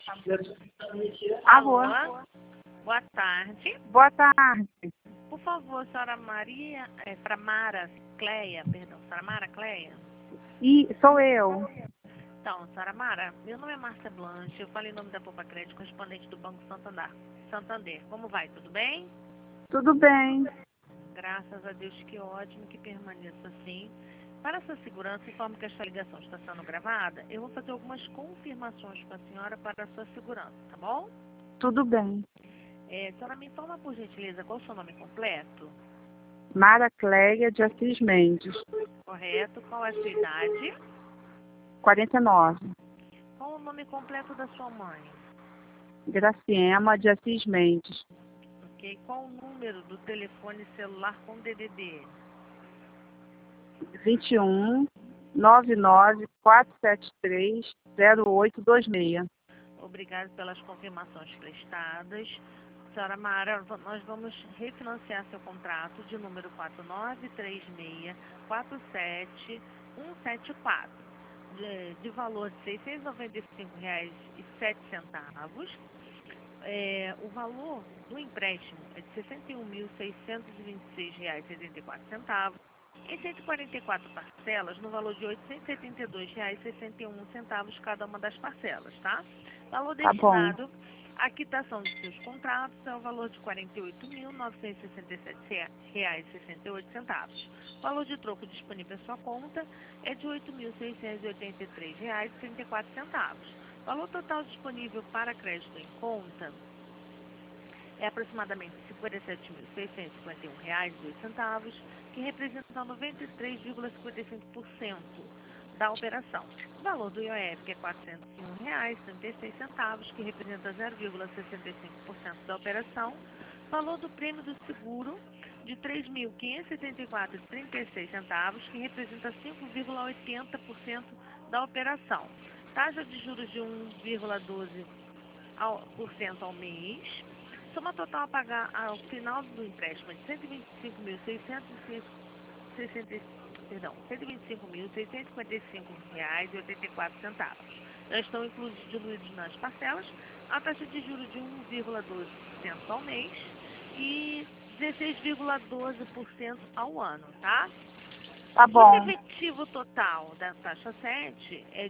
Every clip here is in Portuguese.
Alô? Alô? Boa tarde. Boa tarde. Por favor, senhora Maria, para Mara Cleia, perdão, senhora Mara Cleia? E sou eu. Então, senhora Mara, meu nome é Márcia Blanche, eu falei em nome da Poupa Crédito, correspondente do Banco Santander. Como vai? Tudo bem? Tudo bem? Graças a Deus, que ótimo, que permaneça assim. Para sua segurança, informo que esta ligação está sendo gravada. Eu vou fazer algumas confirmações com a senhora para a sua segurança, tá bom? Tudo bem. Senhora, me informa, por gentileza, qual é o seu nome completo? Mara Cleia de Assis Mendes, Correto. Qual é a sua idade? 49. Qual o nome completo da sua mãe? Graciema de Assis Mendes, Ok. Qual o número do telefone celular com DDD? 21 99 473 0826. Obrigada pelas confirmações prestadas. Senhora Mara, nós vamos refinanciar seu contrato de número 4936647174, de valor de R$ 695,07. O valor do empréstimo é de R$ 61.626,84. Em 144 parcelas, no valor de R$ 872,61 cada uma das parcelas, tá? Valor Tá bom. destinado à quitação de seus contratos é o valor de R$ 48.967,68. Valor de troco disponível em sua conta é de R$ 8.683,34. Valor total disponível para crédito em conta é aproximadamente R$ 57.651,02, que representa 93,55% da operação. O valor do IOF que é R$ 401,36, que representa 0,65% da operação. Valor do prêmio do seguro de R$ 3.574,36, que representa 5,80% da operação. Taxa de juros de 1,12% ao mês. Soma total a pagar ao final do empréstimo de R$ 125.655,84. Já estão diluídos nas parcelas a taxa de juros de 1,12% ao mês e 16,12% ao ano, tá? Tá O bom. efetivo total da taxa 7 é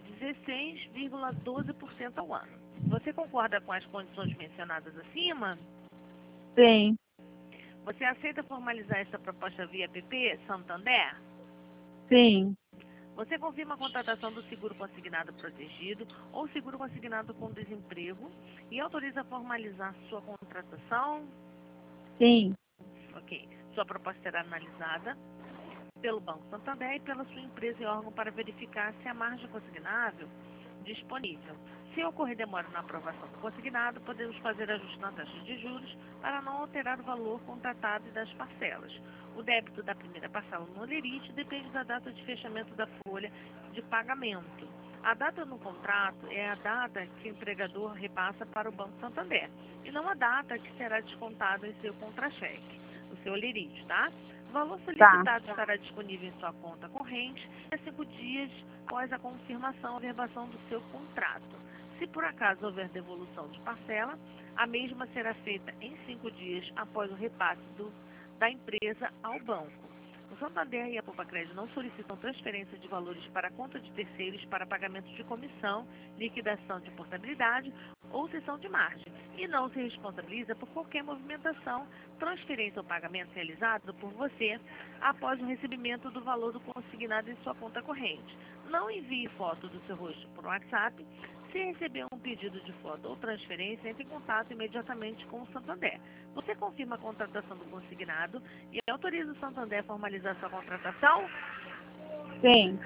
16,12% ao ano. Você concorda com as condições mencionadas acima? Sim. Você aceita formalizar esta proposta via PP Santander? Sim. Você confirma a contratação do seguro consignado protegido ou seguro consignado com desemprego e autoriza a formalizar sua contratação? Sim. Ok. Sua proposta será analisada pelo Banco Santander e pela sua empresa e órgão para verificar se a margem consignável disponível. Se ocorrer demora na aprovação do consignado, podemos fazer ajuste na taxa de juros para não alterar o valor contratado e das parcelas. O débito da primeira parcela no lerite depende da data de fechamento da folha de pagamento. A data no contrato é a data que o empregador repassa para o Banco Santander e não a data que será descontada em seu contra-cheque, o seu lerite, tá? O valor solicitado estará disponível em sua conta corrente em 5 dias após a confirmação ou averbação do seu contrato. Se por acaso houver devolução de parcela, a mesma será feita em 5 dias após o repasse da empresa ao banco. O Santander e a Poupa Crédito não solicitam transferência de valores para a conta de terceiros para pagamento de comissão, liquidação de portabilidade ou cessão de margem e não se responsabiliza por qualquer movimentação, transferência ou pagamento realizado por você após o recebimento do valor do consignado em sua conta corrente. Não envie foto do seu rosto por WhatsApp. Se receber um pedido de foto ou transferência, entre em contato imediatamente com o Santander. Você confirma a contratação do consignado e autoriza o Santander a formalizar sua contratação? Sim.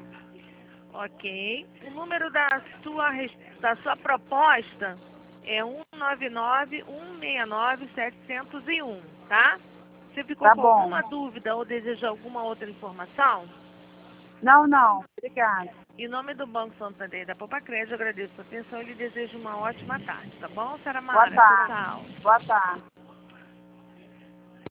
Ok. O número da sua proposta é 199-169-701, tá? Você ficou Tá com bom. alguma dúvida ou deseja alguma outra informação? Não, não. Obrigada. Em nome do Banco Santander e da Poupa Crédito, eu agradeço a atenção e lhe desejo uma ótima tarde, tá bom, Sara Boa Mara? tarde. Tchau. Boa tarde.